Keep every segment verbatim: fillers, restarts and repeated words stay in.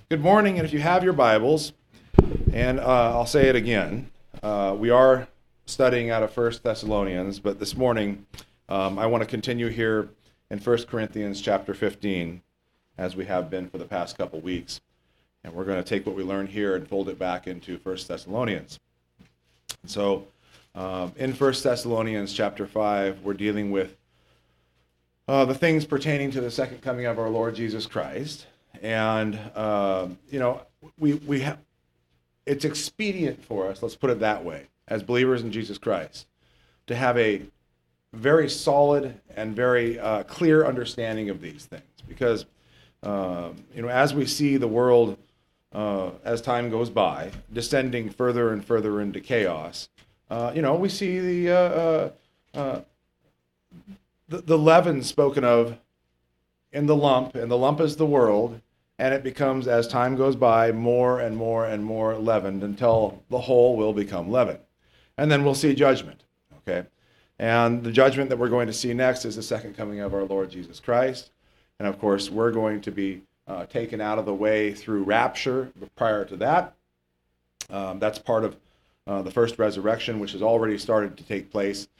Good morning, and if you have your Bibles, and uh, I'll say it again, uh, we are studying out of First Thessalonians, but this morning um, I want to continue here in First Corinthians chapter fifteen, as we have been for the past couple weeks. And we're going to take what we learned here and fold it back into First Thessalonians. So um, in First Thessalonians chapter five, we're dealing with uh, the things pertaining to the second coming of our Lord Jesus Christ. And, uh, you know, we we have, it's expedient for us, let's put it that way, as believers in Jesus Christ, to have a very solid and very uh, clear understanding of these things. Because, um, you know, as we see the world, uh, as time goes by, descending further and further into chaos, uh, you know, we see the, uh, uh, uh, the, the leaven spoken of in the lump, and the lump is the world, and it becomes, as time goes by, more and more and more leavened until the whole will become leavened. And then we'll see judgment, okay? And the judgment that we're going to see next is the second coming of our Lord Jesus Christ. And of course, we're going to be uh, taken out of the way through rapture. But prior to that, um, that's part of uh, the first resurrection, which has already started to take place.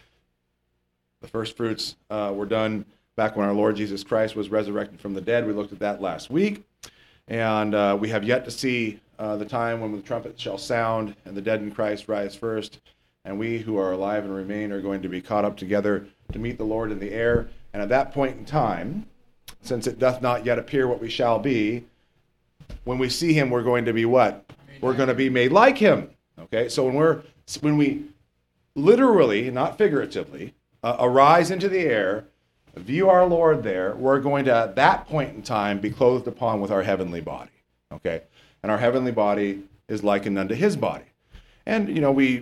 The first fruits uh, were done back when our Lord Jesus Christ was resurrected from the dead. We looked at that last week. And uh, we have yet to see uh, the time when the trumpet shall sound and the dead in Christ rise first. And we who are alive and remain are going to be caught up together to meet the Lord in the air. And at that point in time, since it doth not yet appear what we shall be, when we see him, we're going to be what? We're going to be made like him. Okay, so when we're when we literally, not figuratively, uh, arise into the air, view our Lord there, we're going to, at that point in time, be clothed upon with our heavenly body, okay? And our heavenly body is likened unto his body. And, you know, we,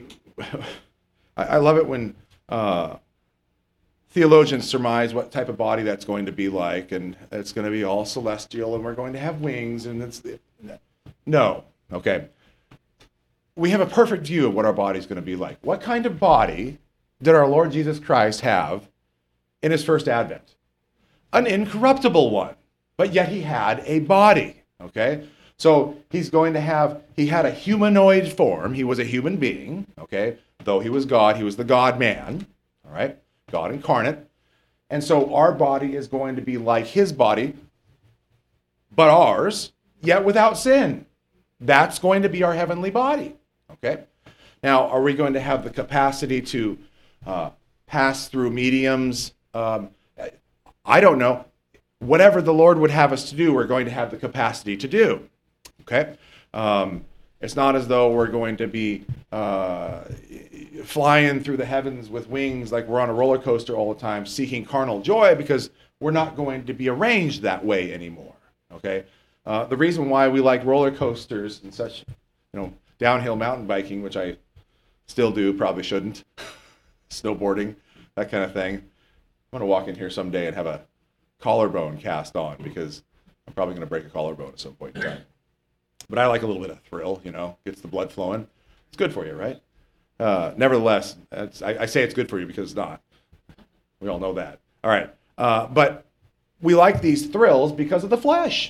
I, I love it when uh, theologians surmise what type of body that's going to be like, and it's going to be all celestial, and we're going to have wings, and it's, no, okay? We have a perfect view of what our body's going to be like. What kind of body did our Lord Jesus Christ have in his first advent? An incorruptible one, but yet he had a body, okay? So he's going to have, he had a humanoid form. He was a human being, okay? Though he was God, he was the God-man, all right? God incarnate. And so our body is going to be like his body, but ours, yet without sin. That's going to be our heavenly body, okay? Now, are we going to have the capacity to uh, pass through mediums? Um, I don't know. Whatever the Lord would have us to do, we're going to have the capacity to do. Okay? Um, it's not as though we're going to be uh, flying through the heavens with wings like we're on a roller coaster all the time, seeking carnal joy, because we're not going to be arranged that way anymore. Okay? Uh, the reason why we like roller coasters and such, you know, downhill mountain biking, which I still do, probably shouldn't, snowboarding, that kind of thing. I'm going to walk in here someday and have a collarbone cast on, because I'm probably going to break a collarbone at some point in time. But I like a little bit of thrill, you know, gets the blood flowing. It's good for you, right? Uh, nevertheless, it's, I, I say it's good for you because it's not. We all know that. All right. Uh, but we like these thrills because of the flesh.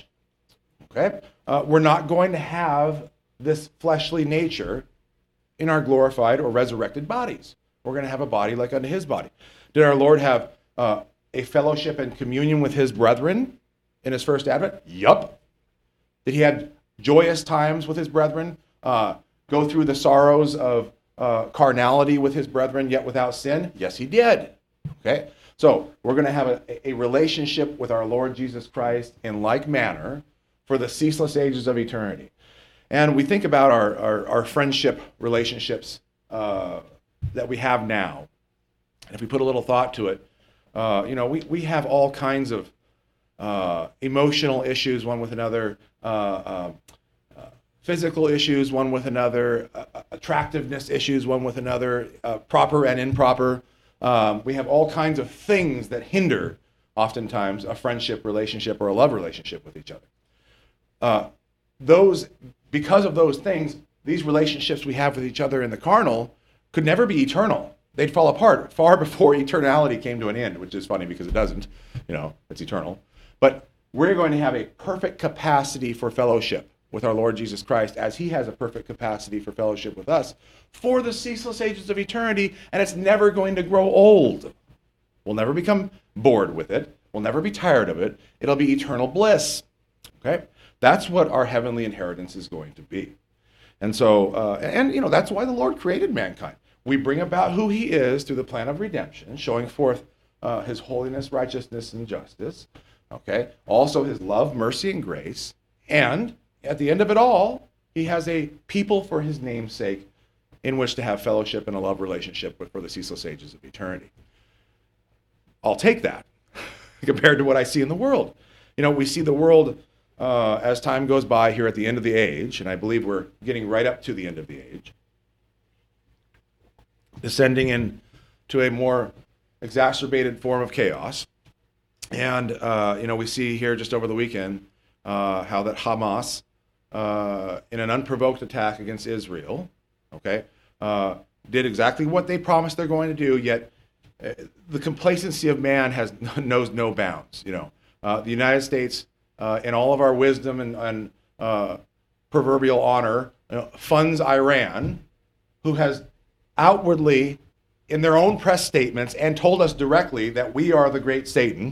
Okay? Uh, we're not going to have this fleshly nature in our glorified or resurrected bodies. We're going to have a body like unto his body. Did our Lord have Uh, a fellowship and communion with his brethren in his first advent? Yup. Did he have joyous times with his brethren? Uh, go through the sorrows of uh, carnality with his brethren, yet without sin? Yes, he did. Okay? So we're going to have a, a relationship with our Lord Jesus Christ in like manner for the ceaseless ages of eternity. And we think about our, our, our friendship relationships uh, that we have now. And if we put a little thought to it, Uh, you know, we, we have all kinds of uh, emotional issues one with another, uh, uh, uh, physical issues one with another, uh, attractiveness issues one with another, uh, proper and improper. Um, we have all kinds of things that hinder, oftentimes, a friendship relationship or a love relationship with each other. Uh, those, because of those things, these relationships we have with each other in the carnal could never be eternal. They'd fall apart far before eternality came to an end, which is funny because it doesn't. You know, it's eternal. But we're going to have a perfect capacity for fellowship with our Lord Jesus Christ, as he has a perfect capacity for fellowship with us for the ceaseless ages of eternity, and it's never going to grow old. We'll never become bored with it. We'll never be tired of it. It'll be eternal bliss. Okay? That's what our heavenly inheritance is going to be. And so, uh, and you know, that's why the Lord created mankind. We bring about who he is through the plan of redemption, showing forth uh, his holiness, righteousness, and justice. Okay? Also his love, mercy, and grace. And at the end of it all, he has a people for his name's sake in which to have fellowship and a love relationship with for the ceaseless ages of eternity. I'll take that compared to what I see in the world. You know, we see the world uh, as time goes by here at the end of the age, and I believe we're getting right up to the end of the age, descending into a more exacerbated form of chaos. And, uh, you know, we see here just over the weekend uh, how that Hamas, uh, in an unprovoked attack against Israel, okay, uh, did exactly what they promised they're going to do, yet uh, the complacency of man has knows no bounds. You know, uh, the United States, uh, in all of our wisdom and, and uh, proverbial honor, you know, funds Iran, who has outwardly, in their own press statements, and told us directly that we are the great Satan,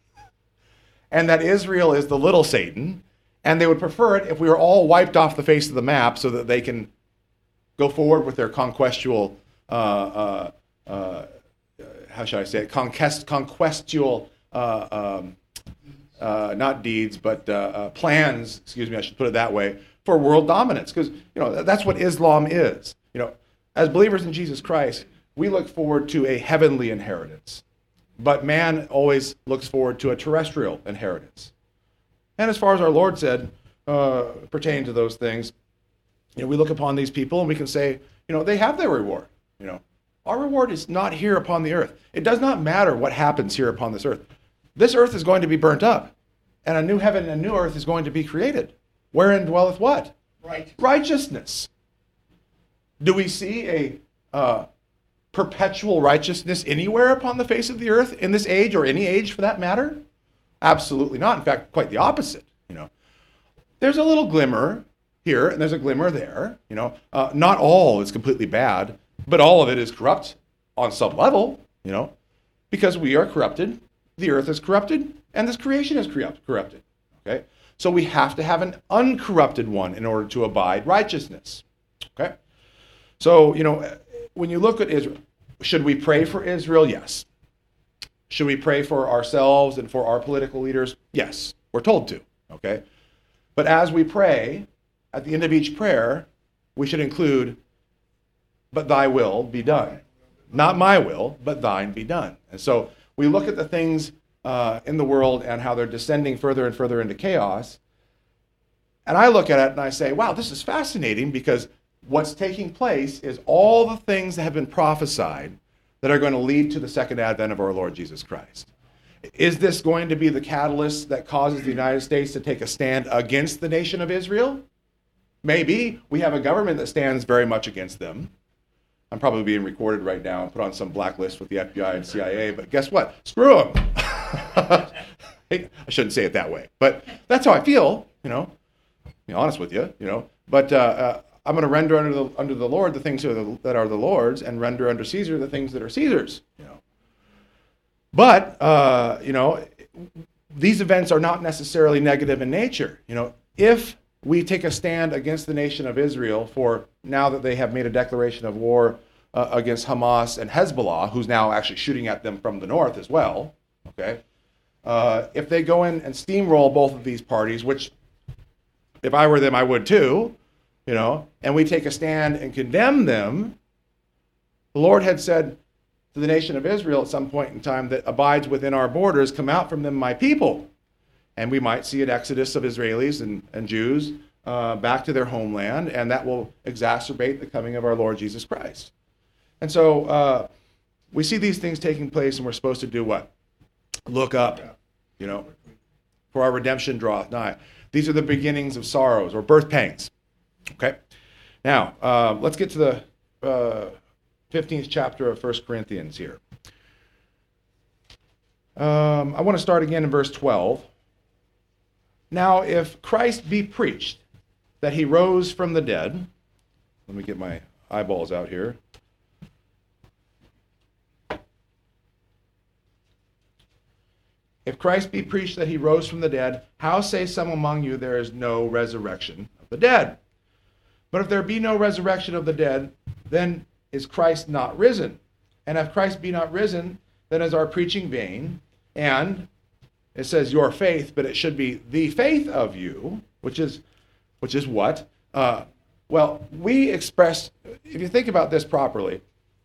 and that Israel is the little Satan, and they would prefer it if we were all wiped off the face of the map so that they can go forward with their conquestual, uh, uh, uh, how should I say it, conquest, conquestual, uh, um, uh, not deeds, but uh, uh, plans, excuse me, I should put it that way, for world dominance. Because, you know, that's what Islam is. You know, as believers in Jesus Christ, we look forward to a heavenly inheritance. But man always looks forward to a terrestrial inheritance. And as far as our Lord said, uh, pertaining to those things, you know, we look upon these people and we can say, you know, they have their reward. You know, our reward is not here upon the earth. It does not matter what happens here upon this earth. This earth is going to be burnt up, and a new heaven and a new earth is going to be created. Wherein dwelleth what? Right. Righteousness. Do we see a uh, perpetual righteousness anywhere upon the face of the earth in this age, or any age for that matter? Absolutely not. In fact, quite the opposite. You know, there's a little glimmer here, and there's a glimmer there. You know, uh, not all is completely bad, but all of it is corrupt on some level. You know, because we are corrupted, the earth is corrupted, and this creation is corrupt, corrupted. Okay, so we have to have an uncorrupted one in order to abide righteousness. Okay, so you know, when you look at Israel, should we pray for Israel? Yes. Should we pray for ourselves and for our political leaders? Yes, we're told to. Okay, but as we pray, at the end of each prayer, we should include, but thy will be done. Not my will, but thine be done. And so we look at the things uh, in the world and how they're descending further and further into chaos. And I look at it and I say, wow, this is fascinating, because what's taking place is all the things that have been prophesied that are going to lead to the second advent of our Lord Jesus Christ. Is this going to be the catalyst that causes the United States to take a stand against the nation of Israel? Maybe. We have a government that stands very much against them. I'm probably being recorded right now and put on some blacklist with the F B I and C I A, but guess what? Screw them. I shouldn't say it that way, but that's how I feel, you know, to be honest with you, you know. But uh, uh, I'm going to render under the, under the Lord the things that are the, that are the Lord's, and render under Caesar the things that are Caesar's, you know. But, uh, you know, these events are not necessarily negative in nature. You know, if we take a stand against the nation of Israel for, now that they have made a declaration of war uh, against Hamas and Hezbollah, who's now actually shooting at them from the north as well, okay? Uh, if they go in and steamroll both of these parties, which if I were them, I would too, you know, and we take a stand and condemn them, the Lord had said to the nation of Israel at some point in time that abides within our borders, come out from them, my people. And we might see an exodus of Israelis and, and Jews uh, back to their homeland, and that will exacerbate the coming of our Lord Jesus Christ. And so uh, we see these things taking place, and we're supposed to do what? Look up, you know, for our redemption draweth nigh. These are the beginnings of sorrows, or birth pangs. Okay? Now, uh, let's get to the uh, fifteenth chapter of First Corinthians here. Um, I want to start again in verse twelve. Now, if Christ be preached that he rose from the dead. Let me get my eyeballs out here. If Christ be preached that he rose from the dead, how say some among you there is no resurrection of the dead? But if there be no resurrection of the dead, then is Christ not risen? And if Christ be not risen, then is our preaching vain. And it says your faith, but it should be the faith of you, which is which is what? Uh, well, we express, if you think about this properly,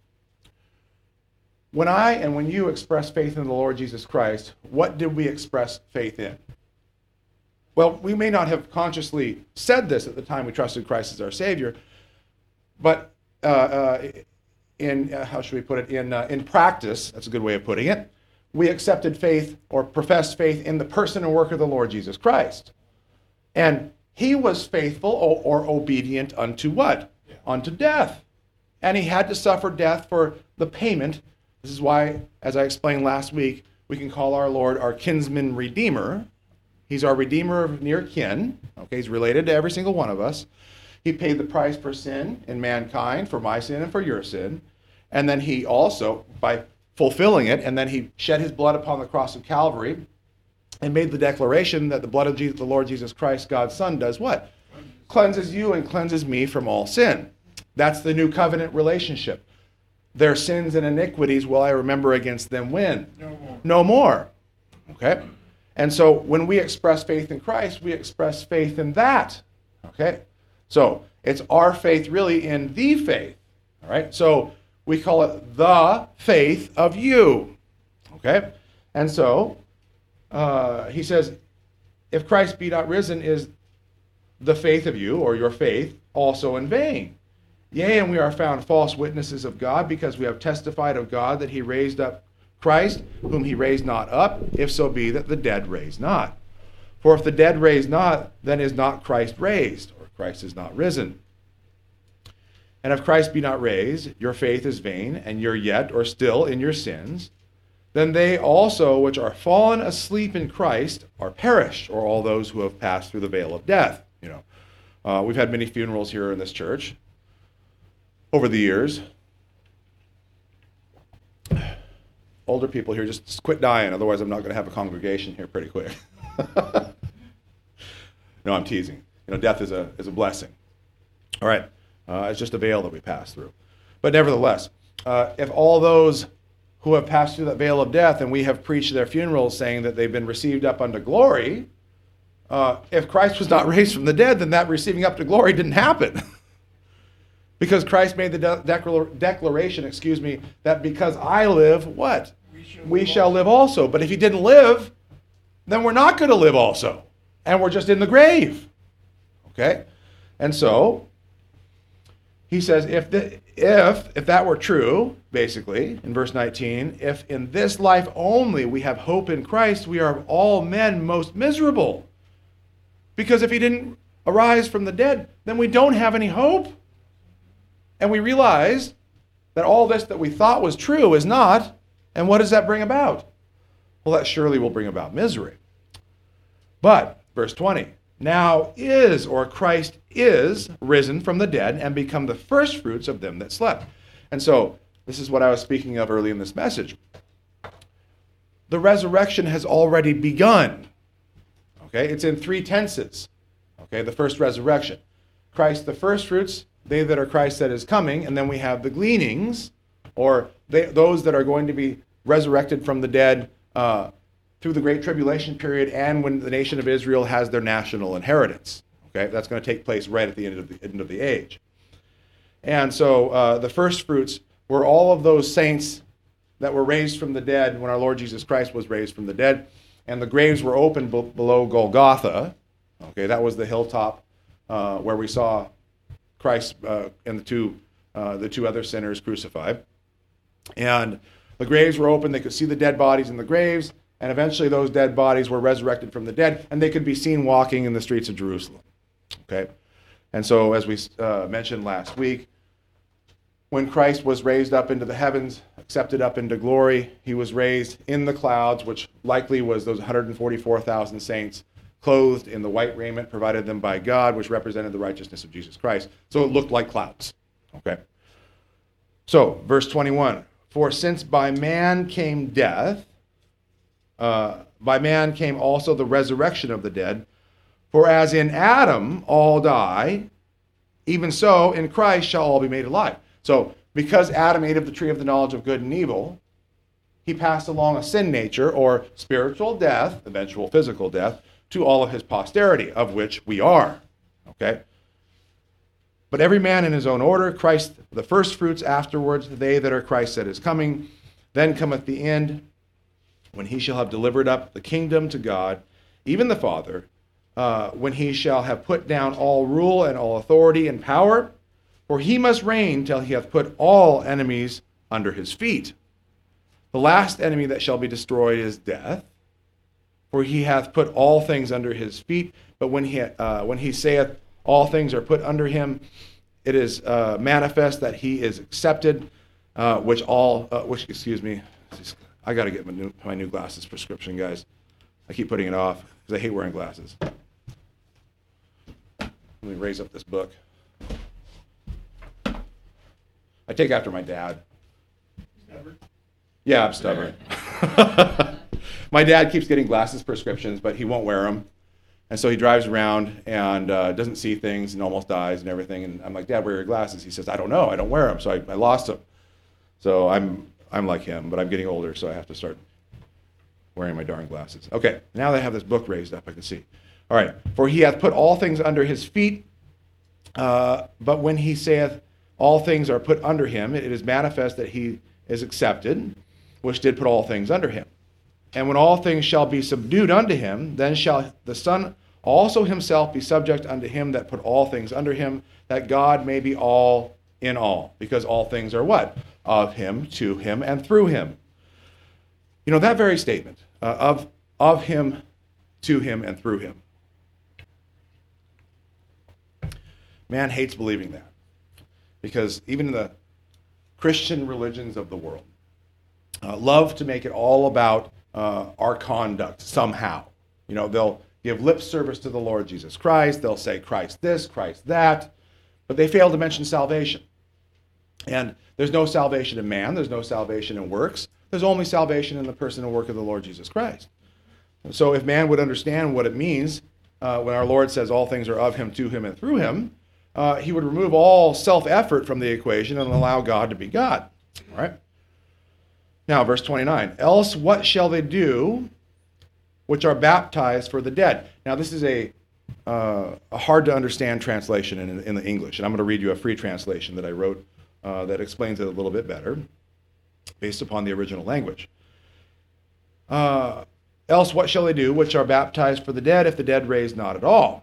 when I and when you express faith in the Lord Jesus Christ, what did we express faith in? Well, we may not have consciously said this at the time we trusted Christ as our Savior, but uh, uh, in, uh, how should we put it, in, uh, in practice, that's a good way of putting it, we accepted faith or professed faith in the person and work of the Lord Jesus Christ. And he was faithful or, or obedient unto what? Yeah. Unto death. And he had to suffer death for the payment. This is why, as I explained last week, we can call our Lord our kinsman redeemer. He's our redeemer of near kin. Okay, he's related to every single one of us. He paid the price for sin in mankind, for my sin and for your sin. And then he also, by fulfilling it, and then he shed his blood upon the cross of Calvary and made the declaration that the blood of Jesus, the Lord Jesus Christ, God's Son, does what? Cleanses you and cleanses me from all sin. That's the new covenant relationship. Their sins and iniquities will I remember against them when? No more. No more. Okay? And so when we express faith in Christ, we express faith in that. Okay? So it's our faith really in the faith. All right? So we call it the faith of you. Okay? And so uh, he says, if Christ be not risen, is the faith of you, or your faith, also in vain? Yea, and we are found false witnesses of God, because we have testified of God that he raised up Christ, whom he raised not up, if so be that the dead raised not. For if the dead raised not, then is not Christ raised, or Christ is not risen. And if Christ be not raised, your faith is vain, and you're yet or still in your sins. Then they also which are fallen asleep in Christ are perished, or all those who have passed through the veil of death. You know, uh, we've had many funerals here in this church over the years. Older people here, just, just quit dying, otherwise I'm not going to have a congregation here pretty quick. No, I'm teasing. You know, death is a is a blessing. All right, uh, it's just a veil that we pass through. But nevertheless, uh, if all those who have passed through that veil of death, and we have preached their funerals saying that they've been received up unto glory, uh, if Christ was not raised from the dead, then that receiving up to glory didn't happen. Because Christ made the de- declar- declaration, excuse me, that because I live, what? We shall, we live, shall also. live also. But if he didn't live, then we're not going to live also. And we're just in the grave. Okay? And so, he says, if, the, if, if that were true, basically, in verse nineteen, if in this life only we have hope in Christ, we are of all men most miserable. Because if he didn't arise from the dead, then we don't have any hope. And we realize that all this that we thought was true is not. And what does that bring about? Well, that surely will bring about misery. But, verse twenty, now is, or Christ is, risen from the dead and become the firstfruits of them that slept. And so, this is what I was speaking of early in this message. The resurrection has already begun. Okay, it's in three tenses. Okay, the first resurrection. Christ the firstfruits, they that are Christ that is coming, and then we have the gleanings, or they, those that are going to be resurrected from the dead uh, through the Great Tribulation period, and when the nation of Israel has their national inheritance. Okay, that's going to take place right at the end of the end of the age. And so uh, the first fruits were all of those saints that were raised from the dead when our Lord Jesus Christ was raised from the dead, and the graves were opened b- below Golgotha. Okay, that was the hilltop uh, where we saw Christ uh, and the two uh, the two other sinners crucified. And the graves were open. They could see the dead bodies in the graves, and eventually those dead bodies were resurrected from the dead, and they could be seen walking in the streets of Jerusalem. Okay? And so, as we uh, mentioned last week, when Christ was raised up into the heavens, accepted up into glory, he was raised in the clouds, which likely was those one hundred forty-four thousand saints clothed in the white raiment provided them by God, which represented the righteousness of Jesus Christ. So it looked like clouds. Okay. So, verse twenty-one, for since by man came death, uh, by man came also the resurrection of the dead. For as in Adam all die, even so in Christ shall all be made alive. So, because Adam ate of the tree of the knowledge of good and evil, he passed along a sin nature, or spiritual death, eventual physical death, to all of his posterity, of which we are. Okay? But every man in his own order, Christ the first fruits, afterwards they that are Christ that is coming. Then cometh the end, when he shall have delivered up the kingdom to God, even the Father, uh, when he shall have put down all rule and all authority and power. For he must reign till he hath put all enemies under his feet. The last enemy that shall be destroyed is death. For he hath put all things under his feet. But when he uh, when he saith, all things are put under him, it is uh, manifest that he is accepted, uh, which all, uh, which, excuse me, I got to get my new, my new glasses prescription, guys. I keep putting it off because I hate wearing glasses. Let me raise up this book. I take after my dad. Stubborn? Yeah, I'm stubborn. My dad keeps getting glasses prescriptions, but he won't wear them. And so he drives around and uh, doesn't see things and almost dies and everything. And I'm like, Dad, where are your glasses? He says, I don't know. I don't wear them. So I, I lost them. So I'm I'm like him, but I'm getting older, so I have to start wearing my darn glasses. Okay, now that I have this book raised up, I can see. All right. For he hath put all things under his feet. Uh, but when he saith, all things are put under him, it is manifest that he is accepted, which did put all things under him. And when all things shall be subdued unto him, then shall the Son also himself be subject unto him that put all things under him, that God may be all in all. Because all things are what? Of him, to him, and through him. You know, that very statement, uh, of, of him, to him, and through him. Man hates believing that. Because even the Christian religions of the world uh, love to make it all about uh, our conduct somehow. You know, they'll give lip service to the Lord Jesus Christ. They'll say Christ this, Christ that. But they fail to mention salvation. And there's no salvation in man. There's no salvation in works. There's only salvation in the person and work of the Lord Jesus Christ. And so if man would understand what it means uh, when our Lord says all things are of him, to him, and through him, uh, he would remove all self-effort from the equation and allow God to be God. All right? Now, verse twenty-nine. Else what shall they do which are baptized for the dead? Now, this is a, uh, a hard-to-understand translation in, in the English. And I'm going to read you a free translation that I wrote uh, that explains it a little bit better based upon the original language. Uh, Else what shall they do which are baptized for the dead if the dead raise not at all?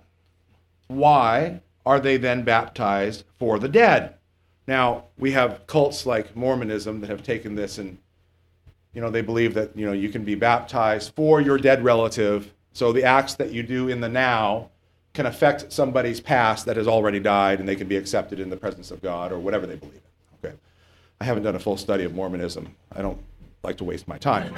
Why are they then baptized for the dead? Now, we have cults like Mormonism that have taken this and, you know, they believe that, you know, you can be baptized for your dead relative. So the acts that you do in the now can affect somebody's past that has already died and they can be accepted in the presence of God or whatever they believe in. Okay. I haven't done a full study of Mormonism. I don't like to waste my time.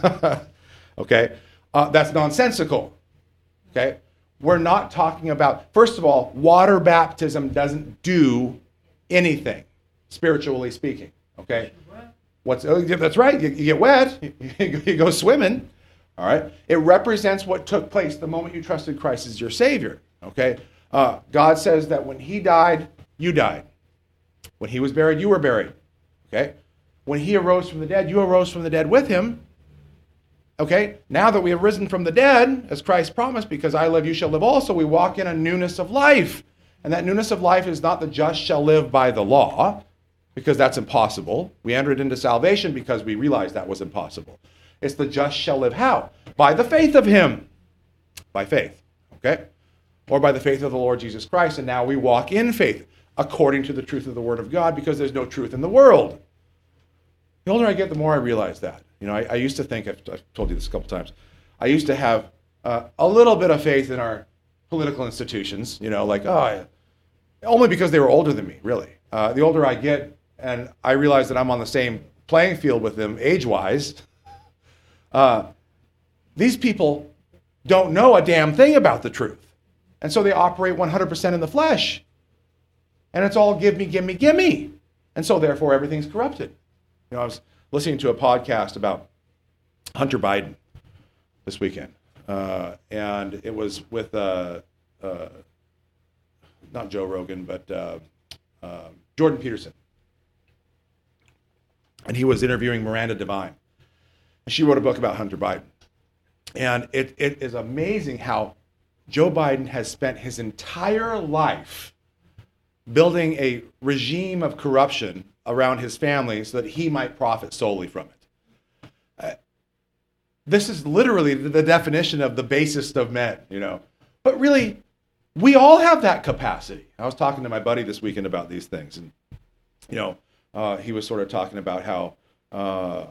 Okay. Uh, that's nonsensical. Okay. We're not talking about, first of all, water baptism doesn't do anything, spiritually speaking. Okay. What's oh, that's right. You, you get wet. You, you go swimming. All right. It represents what took place the moment you trusted Christ as your Savior. Okay. Uh, God says that when He died, you died. When He was buried, you were buried. Okay. When He arose from the dead, you arose from the dead with Him. Okay. Now that we have risen from the dead, as Christ promised, because I live, you shall live also, we walk in a newness of life. And that newness of life is not the just shall live by the law, because that's impossible. We entered into salvation because we realized that was impossible. It's the just shall live how? By the faith of Him. By faith. Okay? Or by the faith of the Lord Jesus Christ. And now we walk in faith according to the truth of the Word of God, because there's no truth in the world. The older I get, the more I realize that. You know, I, I used to think, I've, I've told you this a couple times, I used to have uh, a little bit of faith in our political institutions, you know, like, oh, I, only because they were older than me, really. Uh, the older I get, and I realize that I'm on the same playing field with them age-wise, uh, these people don't know a damn thing about the truth. And so they operate one hundred percent in the flesh. And it's all give me, give me, give me. And so therefore everything's corrupted. You know, I was listening to a podcast about Hunter Biden this weekend. Uh, and it was with, uh, uh, not Joe Rogan, but uh, uh, Jordan Peterson. And he was interviewing Miranda Devine. And she wrote a book about Hunter Biden. And it, it is amazing how Joe Biden has spent his entire life building a regime of corruption around his family so that he might profit solely from it. Uh, this is literally the definition of the basest of men, you know. But really, we all have that capacity. I was talking to my buddy this weekend about these things, and you know, uh, he was sort of talking about how uh,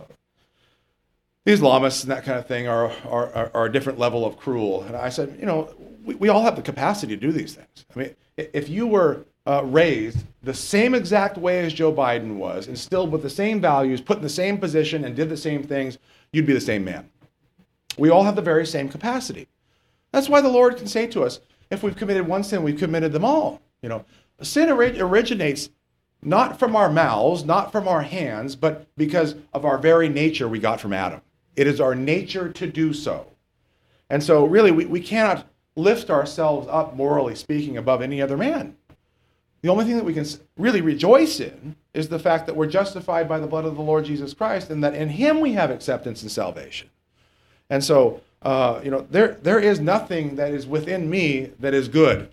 the Islamists and that kind of thing are, are are a different level of cruel. And I said, you know, we, we all have the capacity to do these things. I mean, if you were uh, raised the same exact way as Joe Biden was, instilled with the same values, put in the same position, and did the same things, you'd be the same man. We all have the very same capacity. That's why the Lord can say to us, if we've committed one sin, we've committed them all. You know, sin ori- originates not from our mouths, not from our hands, but because of our very nature we got from Adam. It is our nature to do so. And so really, we, we cannot lift ourselves up, morally speaking, above any other man. The only thing that we can really rejoice in is the fact that we're justified by the blood of the Lord Jesus Christ, and that in him we have acceptance and salvation. And so, uh, you know, there there is nothing that is within me that is good.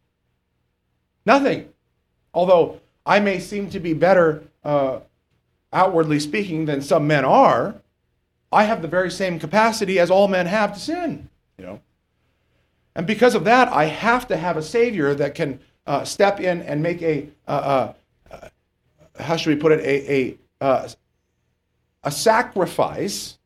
Nothing. Although I may seem to be better, uh, outwardly speaking, than some men are, I have the very same capacity as all men have to sin, you know. And because of that, I have to have a Savior that can uh, step in and make a, uh, uh, uh, how should we put it, a, a, uh, a sacrifice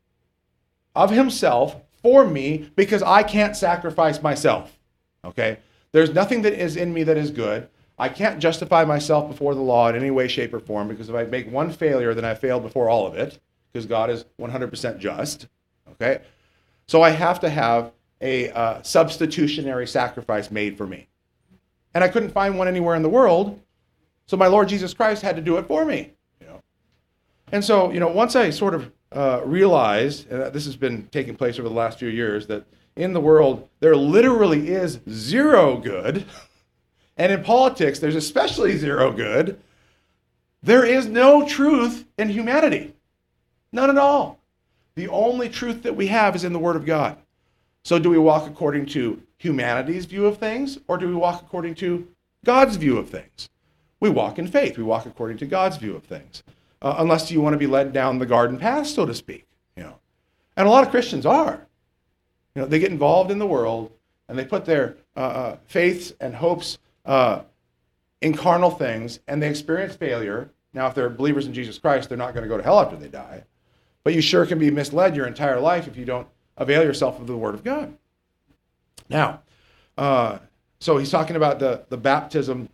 of himself for me, because I can't sacrifice myself, okay? There's nothing that is in me that is good. I can't justify myself before the law in any way, shape, or form, because if I make one failure, then I failed before all of it, because God is one hundred percent just, okay? So I have to have a uh, substitutionary sacrifice made for me. And I couldn't find one anywhere in the world, so my Lord Jesus Christ had to do it for me, you know? And so, you know, once I sort of uh, realized, and this has been taking place over the last few years, that in the world there literally is zero good, and in politics there's especially zero good, there is no truth in humanity. None at all. The only truth that we have is in the Word of God. So do we walk according to humanity's view of things, or do we walk according to God's view of things? We walk in faith. We walk according to God's view of things. Uh, unless you want to be led down the garden path, so to speak. You know, and a lot of Christians are. You know, they get involved in the world, and they put their uh, uh, faiths and hopes uh, in carnal things, and they experience failure. Now, if they're believers in Jesus Christ, they're not going to go to hell after they die. But you sure can be misled your entire life if you don't avail yourself of the Word of God. Now, uh, so he's talking about the, the baptism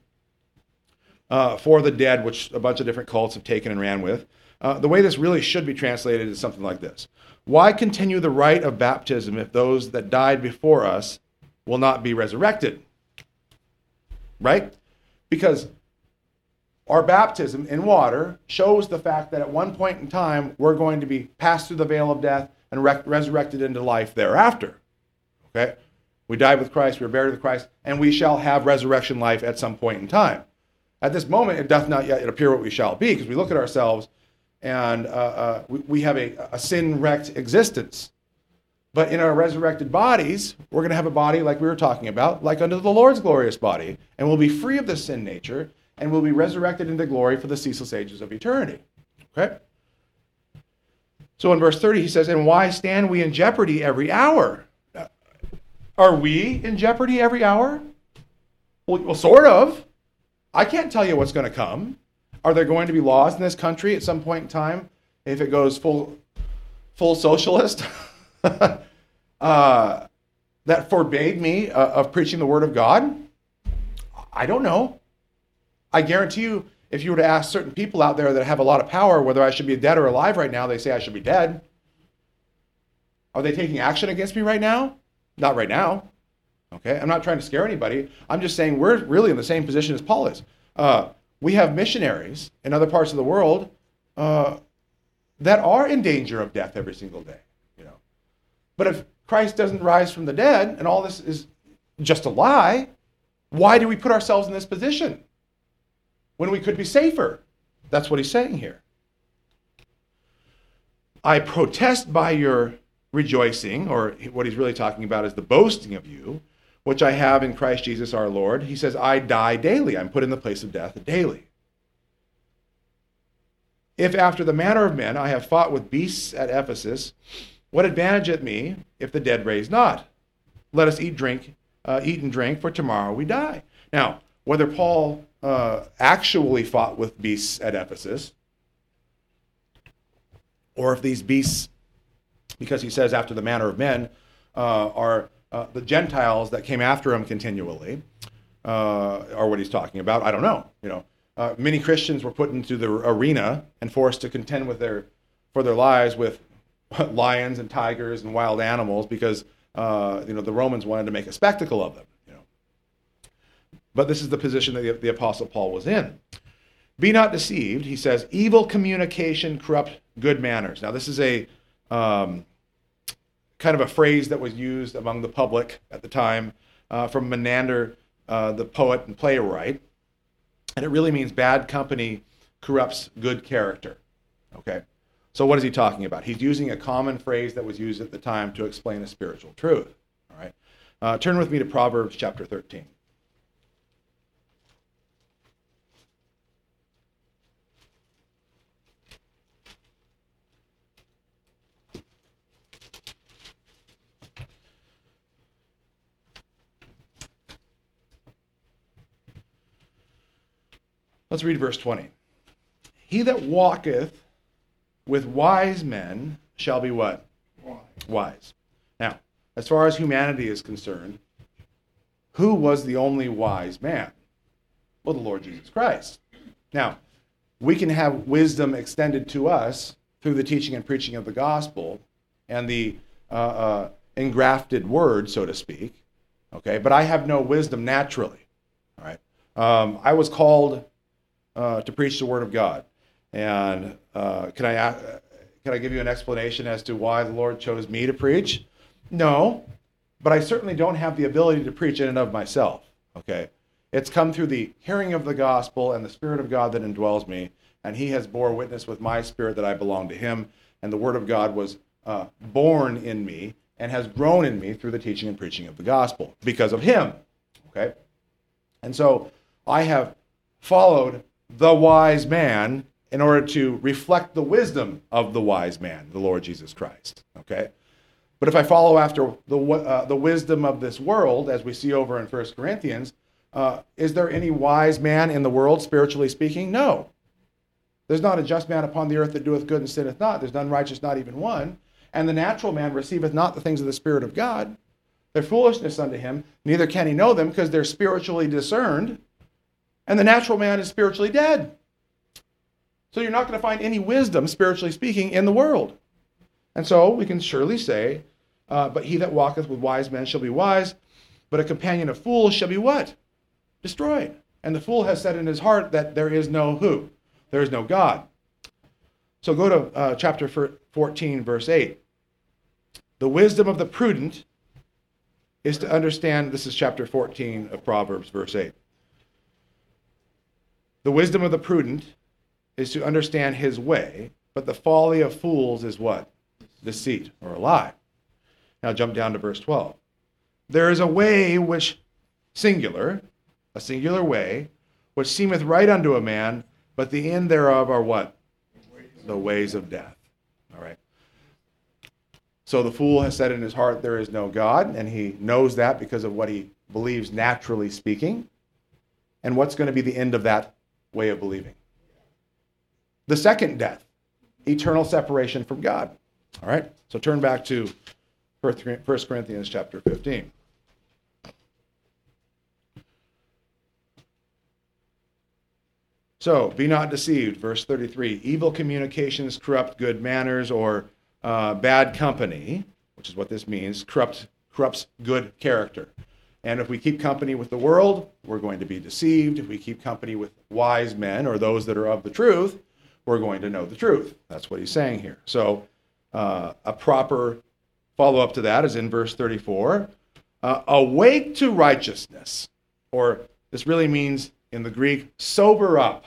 uh, for the dead, which a bunch of different cults have taken and ran with. Uh, the way this really should be translated is something like this. Why continue the rite of baptism if those that died before us will not be resurrected? Right? Because our baptism in water shows the fact that at one point in time, we're going to be passed through the veil of death and re- resurrected into life thereafter. Okay? We died with Christ, we were buried with Christ, and we shall have resurrection life at some point in time. At this moment, it doth not yet appear what we shall be, because we look at ourselves and uh, uh, we, we have a, a sin-wrecked existence. But in our resurrected bodies, we're going to have a body like we were talking about, like unto the Lord's glorious body, and we'll be free of the sin nature, and we'll be resurrected into glory for the ceaseless ages of eternity. Okay? So in verse thirty, he says, and why stand we in jeopardy every hour? Are we in jeopardy every hour? Well, well, sort of. I can't tell you what's going to come. Are there going to be laws in this country at some point in time, if it goes full, full socialist, uh, that forbade me uh, of preaching the Word of God? I don't know. I guarantee you, if you were to ask certain people out there that have a lot of power whether I should be dead or alive right now, they say I should be dead. Are they taking action against me right now? Not right now. Okay, I'm not trying to scare anybody. I'm just saying we're really in the same position as Paul is. Uh, we have missionaries in other parts of the world uh, that are in danger of death every single day. You know, but if Christ doesn't rise from the dead and all this is just a lie, why do we put ourselves in this position when we could be safer? That's what he's saying here. I protest by your rejoicing, or what he's really talking about is the boasting of you, which I have in Christ Jesus our Lord. He says, I die daily. I'm put in the place of death daily. If after the manner of men I have fought with beasts at Ephesus, what advantage it me if the dead raise not? Let us eat, drink, uh, eat and drink, for tomorrow we die. Now, whether Paul uh, actually fought with beasts at Ephesus, or if these beasts, because he says after the manner of men, uh, are uh, the Gentiles that came after him continually, uh, are what he's talking about. I don't know. You know, uh, many Christians were put into the arena and forced to contend with their for their lives with lions and tigers and wild animals because uh, you know the Romans wanted to make a spectacle of them. You know, but this is the position that the, the Apostle Paul was in. Be not deceived, he says. Evil communication corrupt good manners. Now, this is a um, kind of a phrase that was used among the public at the time uh, from Menander, uh, the poet and playwright. And it really means bad company corrupts good character. Okay? So what is he talking about? He's using a common phrase that was used at the time to explain a spiritual truth. All right? Uh, turn with me to Proverbs chapter thirteen. Let's read verse twenty. He that walketh with wise men shall be what? Wise. Wise. Now, as far as humanity is concerned, who was the only wise man? Well, the Lord Jesus Christ. Now, we can have wisdom extended to us through the teaching and preaching of the gospel and the uh, uh, engrafted word, so to speak. Okay, but I have no wisdom naturally. All right. Um, I was called Uh, to preach the word of God. And uh, can I uh, can I give you an explanation as to why the Lord chose me to preach? No, but I certainly don't have the ability to preach in and of myself. Okay, it's come through the hearing of the gospel and the Spirit of God that indwells me, and He has bore witness with my spirit that I belong to Him, and the word of God was uh, born in me and has grown in me through the teaching and preaching of the gospel because of Him. Okay, and so I have followed the wise man in order to reflect the wisdom of the wise man, the Lord Jesus Christ. Okay? But if I follow after the uh, the wisdom of this world, as we see over in First Corinthians, uh, is there any wise man in the world, spiritually speaking? No. There's not a just man upon the earth that doeth good and sinneth not. There's none righteous, not even one. And the natural man receiveth not the things of the Spirit of God. They're foolishness unto him, neither can he know them, because they're spiritually discerned. And the natural man is spiritually dead. So you're not going to find any wisdom, spiritually speaking, in the world. And so we can surely say, uh, but he that walketh with wise men shall be wise, but a companion of fools shall be what? Destroyed. And the fool has said in his heart that there is no who? There is no God. So go to uh, chapter fourteen, verse eight. The wisdom of the prudent is to understand, this is chapter fourteen of Proverbs, verse eight. The wisdom of the prudent is to understand his way, but the folly of fools is what? Deceit, or a lie. Now jump down to verse twelve. There is a way which, singular, a singular way, which seemeth right unto a man, but the end thereof are what? The ways of death. All right. So the fool has said in his heart there is no God, and he knows that because of what he believes naturally speaking. And what's going to be the end of that way of believing? The second death, eternal separation from God. All right, so turn back to First Corinthians chapter fifteen. So, be not deceived, verse thirty-three. Evil communications corrupt good manners, or uh, bad company, which is what this means, corrupt corrupts good character. And if we keep company with the world, we're going to be deceived. If we keep company with wise men or those that are of the truth, we're going to know the truth. That's what he's saying here. So uh, a proper follow-up to that is in verse thirty-four. Uh, awake to righteousness, or this really means in the Greek, sober up.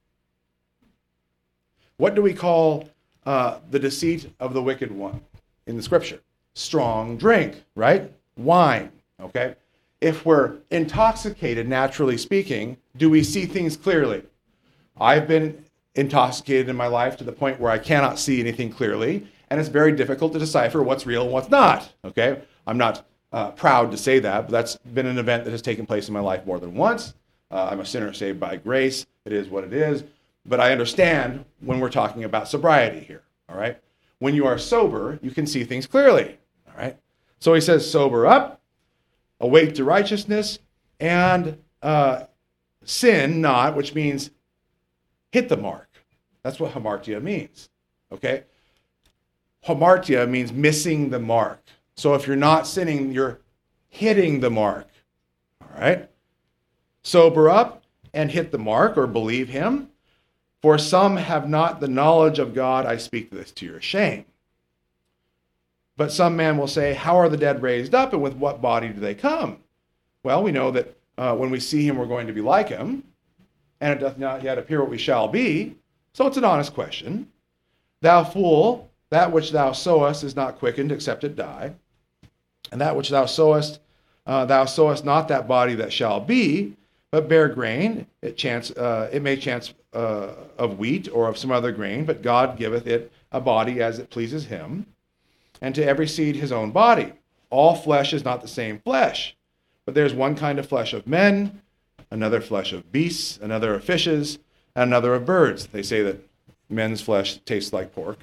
What do we call uh, the deceit of the wicked one in the scripture? Strong drink, right? Wine, okay? If we're intoxicated, naturally speaking, do we see things clearly? I've been intoxicated in my life to the point where I cannot see anything clearly, and it's very difficult to decipher what's real and what's not, okay? I'm not uh, proud to say that, but that's been an event that has taken place in my life more than once. Uh, I'm a sinner saved by grace. It is what it is. But I understand when we're talking about sobriety here, all right? When you are sober, you can see things clearly, all right? So he says, sober up, awake to righteousness, and uh, sin not, which means hit the mark. That's what hamartia means, okay? Hamartia means missing the mark. So if you're not sinning, you're hitting the mark, all right? Sober up and hit the mark, or believe him. For some have not the knowledge of God. I speak this to your shame. But some man will say, how are the dead raised up, and with what body do they come? Well, we know that uh, when we see him, we're going to be like him, and it doth not yet appear what we shall be. So it's an honest question. Thou fool, that which thou sowest is not quickened, except it die. And that which thou sowest, uh, thou sowest not that body that shall be, but bear grain. It chance, uh, it may chance uh, of wheat or of some other grain, but God giveth it a body as it pleases him, and to every seed his own body. All flesh is not the same flesh, but there's one kind of flesh of men, another flesh of beasts, another of fishes, and another of birds. They say that men's flesh tastes like pork.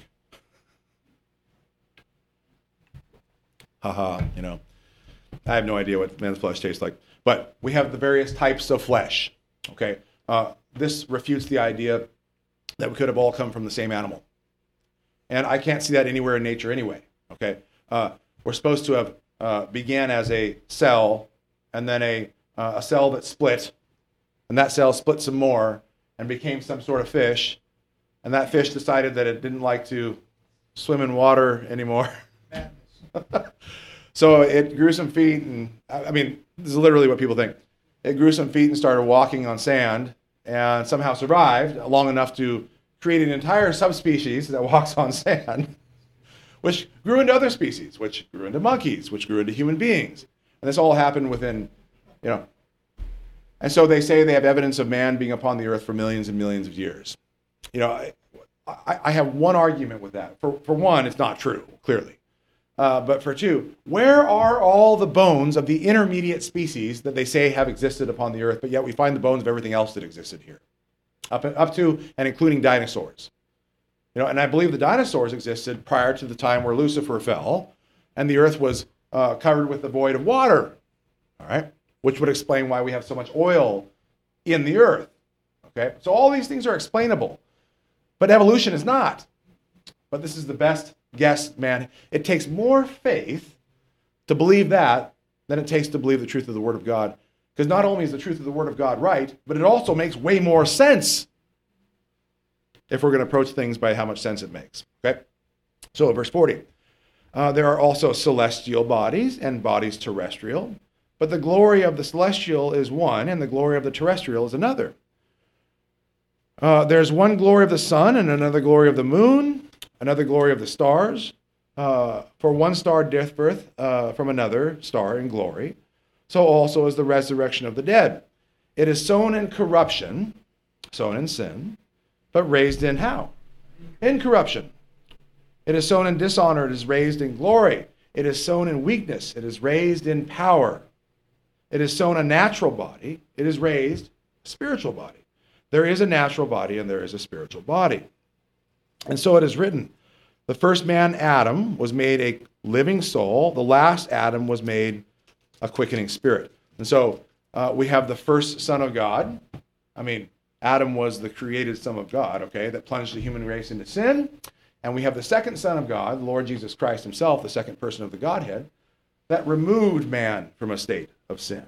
Haha, you know. I have no idea what men's flesh tastes like. But we have the various types of flesh, okay? Uh, this refutes the idea that we could have all come from the same animal. And I can't see that anywhere in nature anyway, okay? Uh, we're supposed to have uh, began as a cell, and then a, uh, a cell that split, and that cell split some more and became some sort of fish, and that fish decided that it didn't like to swim in water anymore. So it grew some feet, and I mean, this is literally what people think. It grew some feet and started walking on sand, and somehow survived long enough to create an entire subspecies that walks on sand, which grew into other species, which grew into monkeys, which grew into human beings. And this all happened within, you know. And so they say they have evidence of man being upon the earth for millions and millions of years. You know, I, I, I have one argument with that. For, for one, it's not true, clearly. Uh, but for two, where are all the bones of the intermediate species that they say have existed upon the earth, but yet we find the bones of everything else that existed here, up, up to and including dinosaurs? You know, and I believe the dinosaurs existed prior to the time where Lucifer fell, and the earth was uh, covered with the void of water, all right, which would explain why we have so much oil in the earth, okay? So all these things are explainable, but evolution is not. But this is the best guess, man. It takes more faith to believe that than it takes to believe the truth of the Word of God. Because not only is the truth of the Word of God right, but it also makes way more sense if we're going to approach things by how much sense it makes. Okay? So verse forty. Uh, there are also celestial bodies and bodies terrestrial, but the glory of the celestial is one, and the glory of the terrestrial is another. Uh, there's one glory of the sun, and another glory of the moon, another glory of the stars. Uh, for one star differeth uh, from another star in glory. So also is the resurrection of the dead. It is sown in corruption, sown in sin, but raised in how? In corruption. It is sown in dishonor, it is raised in glory. It is sown in weakness, it is raised in power. It is sown a natural body, it is raised a spiritual body. There is a natural body and there is a spiritual body. And so it is written, the first man, Adam, was made a living soul. The last Adam was made a quickening spirit. And so uh, we have the first son of God. I mean, Adam was the created son of God, okay, that plunged the human race into sin. And we have the second son of God, the Lord Jesus Christ himself, the second person of the Godhead, that removed man from a state of sin.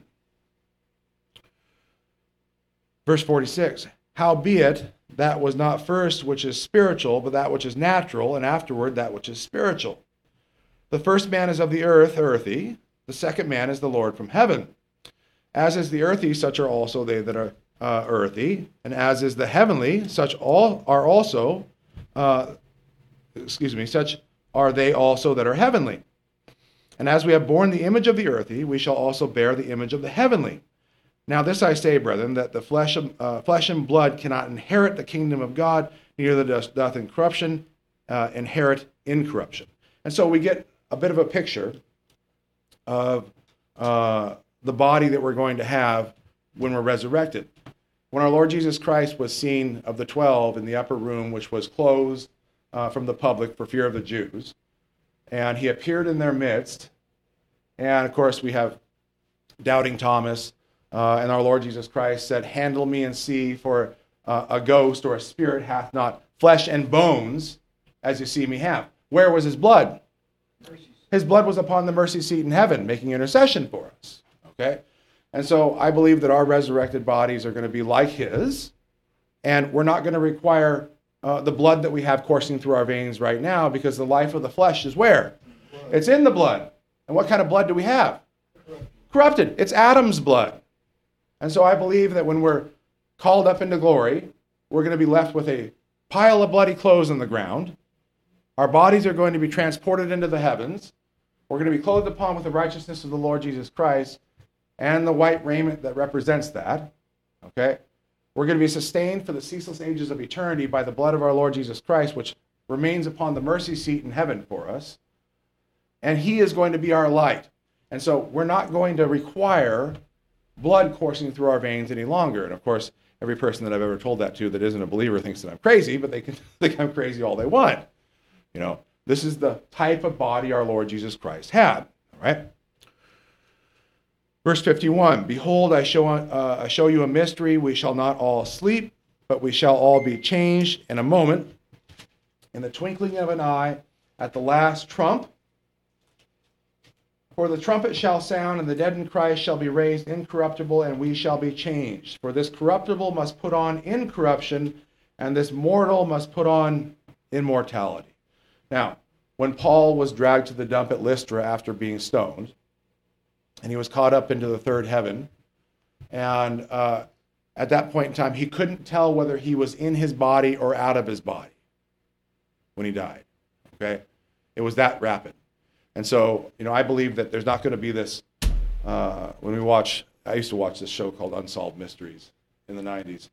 Verse forty-six, howbeit that was not first which is spiritual, but that which is natural, and afterward that which is spiritual. The first man is of the earth, earthy. The second man is the Lord from heaven. As is the earthy, such are also they that are uh, earthy. And as is the heavenly, such all are also, uh, excuse me, such are they also that are heavenly. And as we have borne the image of the earthy, we shall also bear the image of the heavenly. Now this I say, brethren, that the flesh, of, uh, flesh and blood cannot inherit the kingdom of God, neither doth, doth incorruption uh, inherit incorruption. And so we get a bit of a picture of uh, the body that we're going to have when we're resurrected. When our Lord Jesus Christ was seen of the twelve in the upper room, which was closed uh, from the public for fear of the Jews, and he appeared in their midst, and of course we have doubting Thomas, uh, and our Lord Jesus Christ said, handle me and see, for uh, a ghost or a spirit hath not flesh and bones as you see me have. Where was his blood? His blood was upon the mercy seat in heaven, making intercession for us. Okay? And so I believe that our resurrected bodies are going to be like his, and we're not going to require uh, the blood that we have coursing through our veins right now, because the life of the flesh is where? Blood. It's in the blood. And what kind of blood do we have? Corrupted. Corrupted. It's Adam's blood. And so I believe that when we're called up into glory, we're going to be left with a pile of bloody clothes on the ground. Our bodies are going to be transported into the heavens. We're going to be clothed upon with the righteousness of the Lord Jesus Christ and the white raiment that represents that. Okay? We're going to be sustained for the ceaseless ages of eternity by the blood of our Lord Jesus Christ, which remains upon the mercy seat in heaven for us. And he is going to be our light. And so we're not going to require blood coursing through our veins any longer. And of course, every person that I've ever told that to that isn't a believer thinks that I'm crazy, but they can think I'm crazy all they want. You know, this is the type of body our Lord Jesus Christ had. All right? Verse fifty-one, behold, I show, uh, I show you a mystery. We shall not all sleep, but we shall all be changed in a moment, in the twinkling of an eye, at the last trump. For the trumpet shall sound, and the dead in Christ shall be raised incorruptible, and we shall be changed. For this corruptible must put on incorruption, and this mortal must put on immortality. Now, when Paul was dragged to the dump at Lystra after being stoned, and he was caught up into the third heaven, and uh, at that point in time, he couldn't tell whether he was in his body or out of his body when he died. Okay? It was that rapid. And so, you know, I believe that there's not going to be this, uh, when we watch, I used to watch this show called Unsolved Mysteries in the nineties.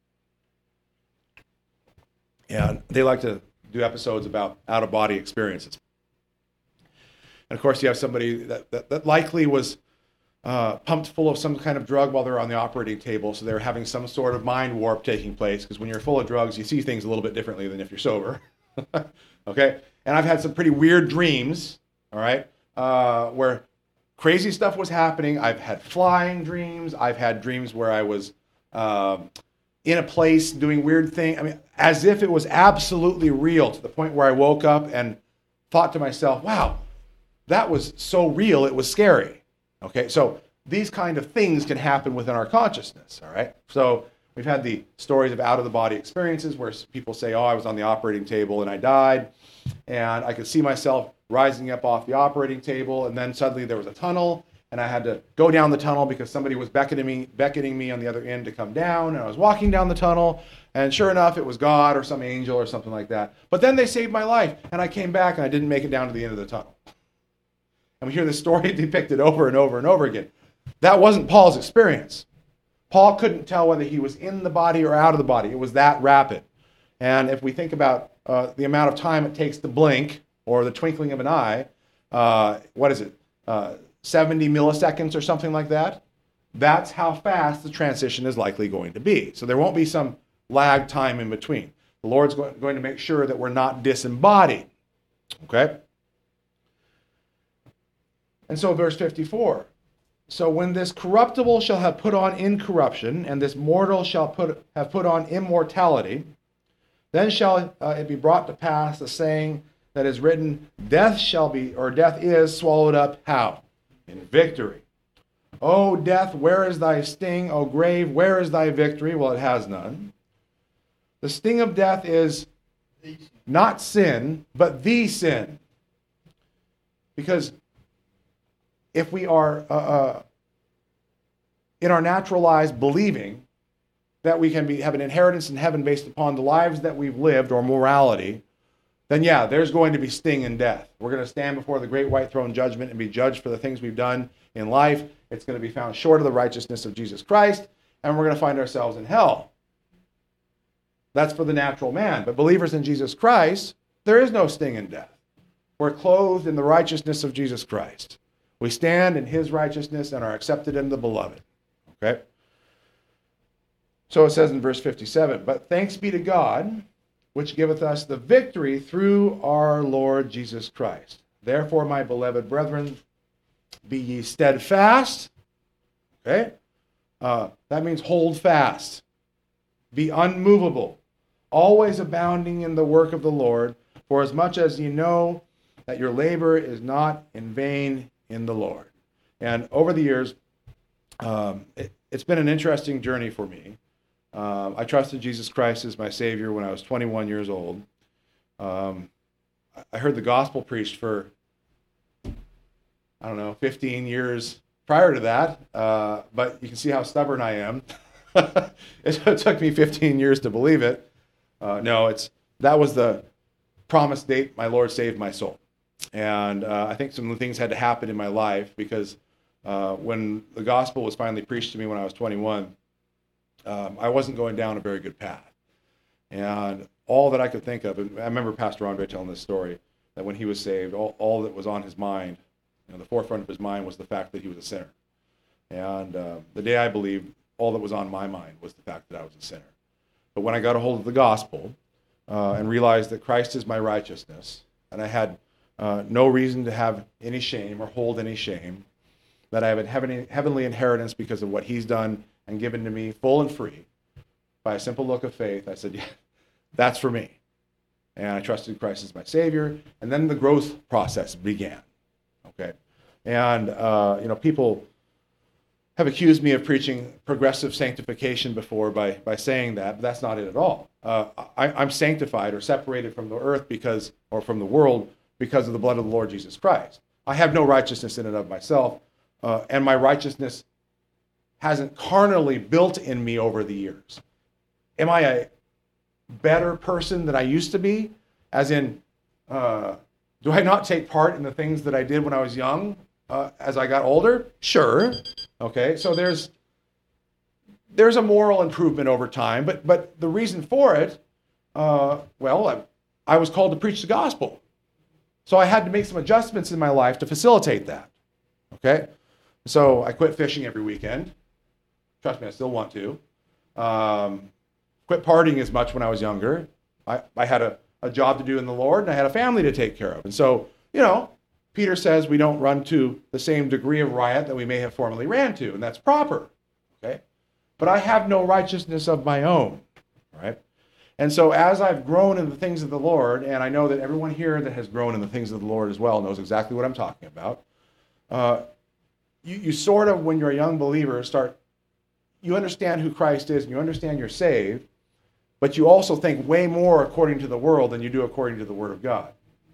And they like to do episodes about out-of-body experiences. And of course, you have somebody that, that, that likely was uh, pumped full of some kind of drug while they're on the operating table, so they're having some sort of mind warp taking place, because when you're full of drugs, you see things a little bit differently than if you're sober. Okay? And I've had some pretty weird dreams, all right, uh, where crazy stuff was happening. I've had flying dreams. I've had dreams where I was uh, in a place doing weird things. I mean, as if it was absolutely real, to the point where I woke up and thought to myself, wow, that was so real, it was scary. Okay, so these kind of things can happen within our consciousness, all right? So we've had the stories of out-of-the-body experiences where people say, oh, I was on the operating table and I died, and I could see myself rising up off the operating table, and then suddenly there was a tunnel, and I had to go down the tunnel because somebody was beckoning me, beckoning me on the other end to come down, and I was walking down the tunnel, and sure enough, it was God or some angel or something like that. But then they saved my life, and I came back, and I didn't make it down to the end of the tunnel. And we hear this story depicted over and over and over again. That wasn't Paul's experience. Paul couldn't tell whether he was in the body or out of the body. It was that rapid. And if we think about uh, the amount of time it takes to blink, or the twinkling of an eye, uh, what is it, uh, seventy milliseconds or something like that? That's how fast the transition is likely going to be. So there won't be some lag time in between. The Lord's go- going to make sure that we're not disembodied. Okay? And so verse fifty-four, so when this corruptible shall have put on incorruption, and this mortal shall put have put on immortality, then shall uh, it be brought to pass the saying that is written, death shall be, or death is swallowed up, how? in victory. O death, where is thy sting? O grave, where is thy victory? Well, it has none. The sting of death is not sin, but the sin. Because if we are uh, uh, in our natural lives believing that we can be, have an inheritance in heaven based upon the lives that we've lived or morality, then yeah, there's going to be sting and death. We're going to stand before the great white throne judgment and be judged for the things we've done in life. It's going to be found short of the righteousness of Jesus Christ, and we're going to find ourselves in hell. That's for the natural man. But believers in Jesus Christ, there is no sting and death. We're clothed in the righteousness of Jesus Christ. We stand in his righteousness and are accepted in the beloved. Okay? So it says in verse fifty-seven, but thanks be to God, which giveth us the victory through our Lord Jesus Christ. Therefore, my beloved brethren, be ye steadfast. Okay? Uh, that means hold fast. Be unmovable, always abounding in the work of the Lord, for as much as ye know that your labor is not in vain in the Lord. And over the years, um, it, it's been an interesting journey for me. Um, I trusted Jesus Christ as my Savior when I was twenty-one years old. Um, I heard the gospel preached for, I don't know, fifteen years prior to that, uh, but you can see how stubborn I am. It took me fifteen years to believe it. Uh, no, it's that was the promised date my Lord saved my soul. And uh, I think some things had to happen in my life because uh, when the gospel was finally preached to me when I was twenty-one, um, I wasn't going down a very good path. And all that I could think of, and I remember Pastor Andre telling this story, that when he was saved, all, all that was on his mind, you know, the forefront of his mind was the fact that he was a sinner. And uh, the day I believed, all that was on my mind was the fact that I was a sinner. But when I got a hold of the gospel uh, and realized that Christ is my righteousness, and I had uh, no reason to have any shame or hold any shame, that I have a heavenly, heavenly inheritance because of what he's done and given to me full and free, by a simple look of faith, I said, yeah, that's for me. And I trusted Christ as my Savior, and then the growth process began. Okay, and uh, you know, people have accused me of preaching progressive sanctification before by by saying that, but that's not it at all. Uh, I, I'm sanctified or separated from the earth because, or from the world because of the blood of the Lord Jesus Christ. I have no righteousness in and of myself, uh, and my righteousness hasn't carnally built in me over the years. Am I a better person than I used to be? As in, uh, do I not take part in the things that I did when I was young uh, as I got older? Sure. Okay, so there's there's a moral improvement over time, but but the reason for it, uh, well, I, I was called to preach the gospel. So I had to make some adjustments in my life to facilitate that. Okay, so I quit fishing every weekend. Trust me, I still want to. Um, quit partying as much when I was younger. I, I had a, a job to do in the Lord, and I had a family to take care of. And so, you know, Peter says we don't run to the same degree of riot that we may have formerly ran to, and that's proper. Okay? But I have no righteousness of my own. Right? And so as I've grown in the things of the Lord, and I know that everyone here that has grown in the things of the Lord as well knows exactly what I'm talking about, uh, you, you sort of, when you're a young believer, start, you understand who Christ is, and you understand you're saved, but you also think way more according to the world than you do according to the Word of God.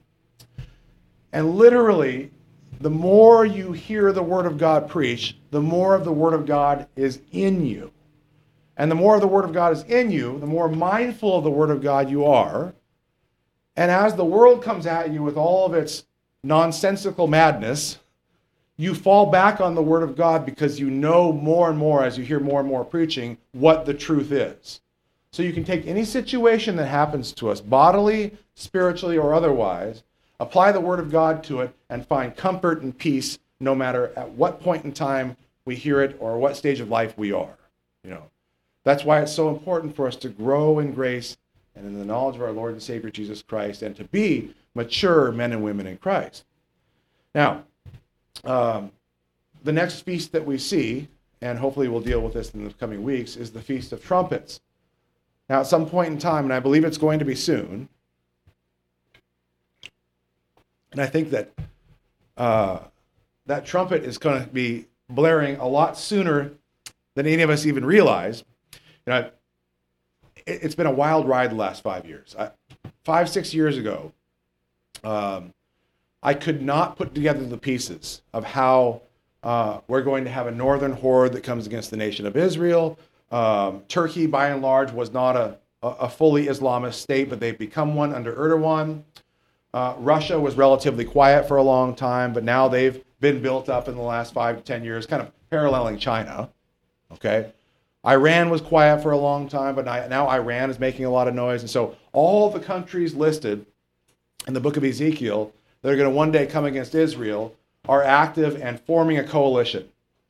And literally, the more you hear the Word of God preached, the more of the Word of God is in you. And the more of the Word of God is in you, the more mindful of the Word of God you are. And as the world comes at you with all of its nonsensical madness, you fall back on the Word of God because you know more and more as you hear more and more preaching what the truth is. So you can take any situation that happens to us, bodily, spiritually, or otherwise, apply the Word of God to it, and find comfort and peace no matter at what point in time we hear it or what stage of life we are. You know, that's why it's so important for us to grow in grace and in the knowledge of our Lord and Savior Jesus Christ, and to be mature men and women in Christ. Now, um, the next feast that we see, and hopefully we'll deal with this in the coming weeks, is the Feast of Trumpets. Now, at some point in time, and I believe it's going to be soon, and I think that uh, that trumpet is going to be blaring a lot sooner than any of us even realize. You know, it, it's been a wild ride the last five years. I, five, six years ago, um, I could not put together the pieces of how uh, we're going to have a northern horde that comes against the nation of Israel. Um, Turkey, by and large, was not a, a fully Islamist state, but they've become one under Erdogan. Uh, Russia was relatively quiet for a long time, but now they've been built up in the last five to ten years, kind of paralleling China. Okay, Iran was quiet for a long time, but now Iran is making a lot of noise. And so all the countries listed in the book of Ezekiel that are going to one day come against Israel are active and forming a coalition.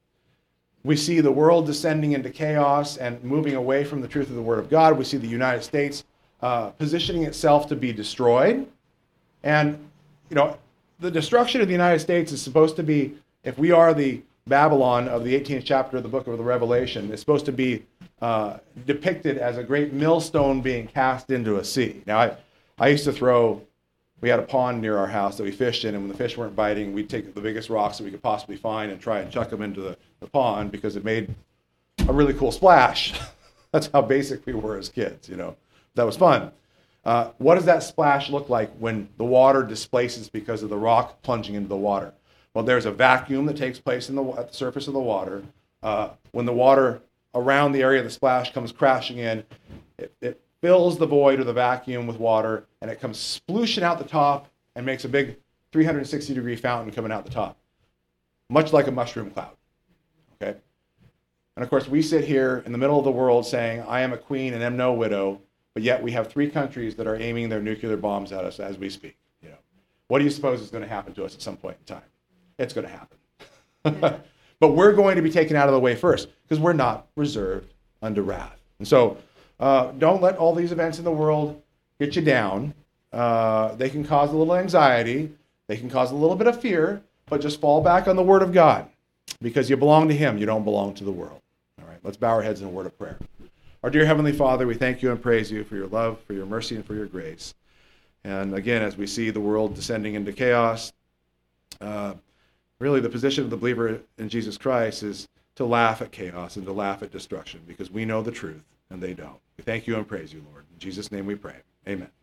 We see the world descending into chaos and moving away from the truth of the Word of God. We see the United States uh, positioning itself to be destroyed. And, you know, the destruction of the United States is supposed to be, if we are the Babylon of the eighteenth chapter of the book of the Revelation, it's supposed to be uh, depicted as a great millstone being cast into a sea. Now, I, I used to throw, we had a pond near our house that we fished in, and when the fish weren't biting, we'd take the biggest rocks that we could possibly find and try and chuck them into the, the pond because it made a really cool splash. That's how basic we were as kids, you know. That was fun. Uh, what does that splash look like when the water displaces because of the rock plunging into the water? Well, there's a vacuum that takes place in the, at the surface of the water. Uh, when the water around the area of the splash comes crashing in, it, it fills the void or the vacuum with water, and it comes splooshing out the top and makes a big three hundred sixty degree fountain coming out the top, much like a mushroom cloud. Okay? And of course, we sit here in the middle of the world saying, I am a queen and am no widow, but yet we have three countries that are aiming their nuclear bombs at us as we speak. You know, what do you suppose is going to happen to us at some point in time? It's going to happen. But we're going to be taken out of the way first because we're not reserved unto wrath. And so uh, don't let all these events in the world get you down. Uh, they can cause a little anxiety. They can cause a little bit of fear, but just fall back on the Word of God because you belong to Him. You don't belong to the world. All right, let's bow our heads in a word of prayer. Our dear Heavenly Father, we thank you and praise you for your love, for your mercy, and for your grace. And again, as we see the world descending into chaos, uh, really the position of the believer in Jesus Christ is to laugh at chaos and to laugh at destruction because we know the truth and they don't. We thank you and praise you, Lord. In Jesus' name we pray. Amen.